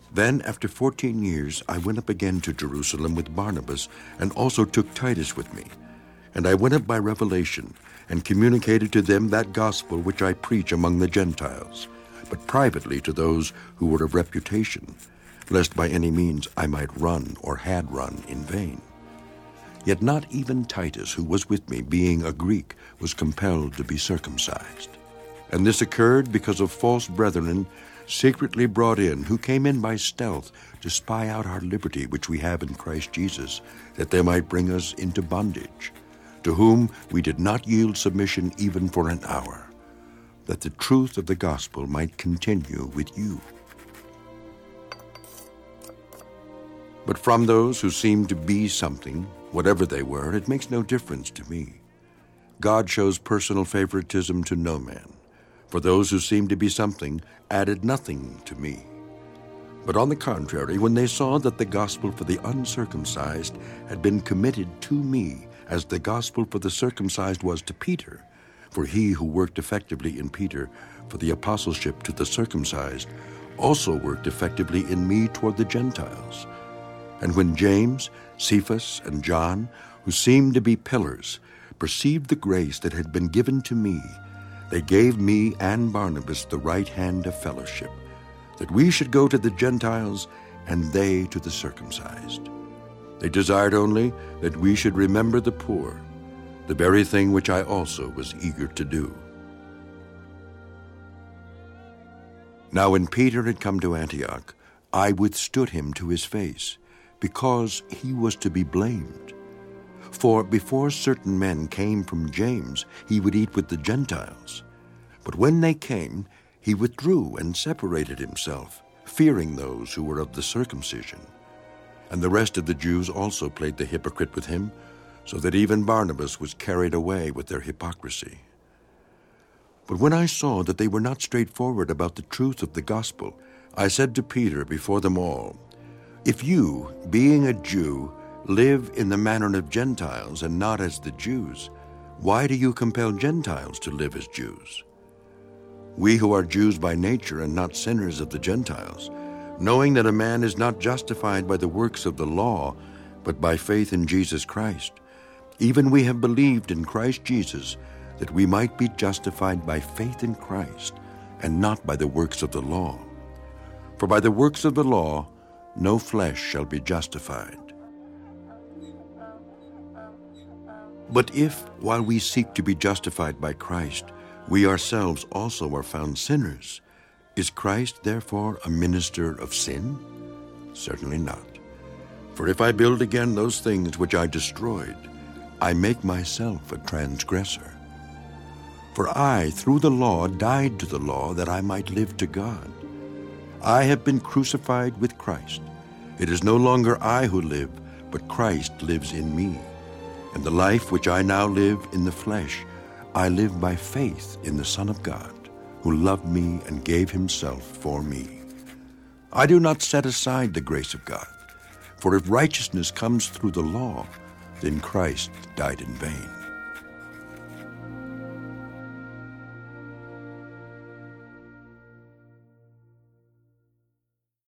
Then, after 14 years, I went up again to Jerusalem with Barnabas, and also took Titus with me. And I went up by revelation, and communicated to them that gospel which I preach among the Gentiles, but privately to those who were of reputation, lest by any means I might run or had run in vain. Yet not even Titus, who was with me, being a Greek, was compelled to be circumcised. And this occurred because of false brethren secretly brought in, who came in by stealth to spy out our liberty which we have in Christ Jesus, that they might bring us into bondage, to whom we did not yield submission even for an hour, that the truth of the gospel might continue with you. But from those who seemed to be something, whatever they were, it makes no difference to me. God shows personal favoritism to no man. For those who seemed to be something added nothing to me. But on the contrary, when they saw that the gospel for the uncircumcised had been committed to me, as the gospel for the circumcised was to Peter, for he who worked effectively in Peter for the apostleship to the circumcised also worked effectively in me toward the Gentiles. And when James, Cephas, and John, who seemed to be pillars, perceived the grace that had been given to me, they gave me and Barnabas the right hand of fellowship, that we should go to the Gentiles and they to the circumcised. They desired only that we should remember the poor, the very thing which I also was eager to do. Now when Peter had come to Antioch, I withstood him to his face, because he was to be blamed. For before certain men came from James, he would eat with the Gentiles. But when they came, he withdrew and separated himself, fearing those who were of the circumcision. And the rest of the Jews also played the hypocrite with him, so that even Barnabas was carried away with their hypocrisy. But when I saw that they were not straightforward about the truth of the gospel, I said to Peter before them all, "If you, being a Jew, live in the manner of Gentiles and not as the Jews, why do you compel Gentiles to live as Jews? We who are Jews by nature and not sinners of the Gentiles, knowing that a man is not justified by the works of the law, but by faith in Jesus Christ, even we have believed in Christ Jesus, that we might be justified by faith in Christ, and not by the works of the law. For by the works of the law no flesh shall be justified. But if, while we seek to be justified by Christ, we ourselves also are found sinners, is Christ therefore a minister of sin? Certainly not. For if I build again those things which I destroyed, I make myself a transgressor. For I, through the law, died to the law that I might live to God. I have been crucified with Christ. It is no longer I who live, but Christ lives in me. And the life which I now live in the flesh, I live by faith in the Son of God, who loved me and gave himself for me. I do not set aside the grace of God, for if righteousness comes through the law, then Christ died in vain.